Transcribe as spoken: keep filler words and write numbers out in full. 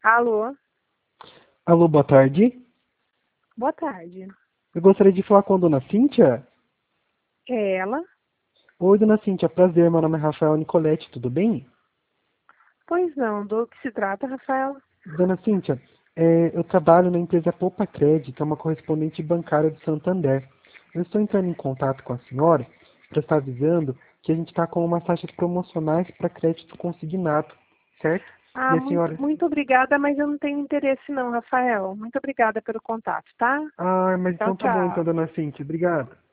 Alô? Alô, boa tarde. Boa tarde. Eu gostaria de falar com a dona Cíntia. É ela? Oi, dona Cíntia, prazer. Meu nome é Rafael Nicoletti, tudo bem? Pois não, do que se trata, Rafael? Dona Cíntia, é, eu trabalho na empresa Poupa Crédito, que é uma correspondente bancária do Santander. Eu estou entrando em contato com a senhora para estar avisando que a gente está com umas taxas promocionais para crédito consignado, certo? Ah, E a muito, senhora... muito obrigada, mas eu não tenho interesse não, Rafael. Muito obrigada pelo contato, tá? Ah, mas Tchau, então tá bom então, tchau. dona Cíntia. Obrigado.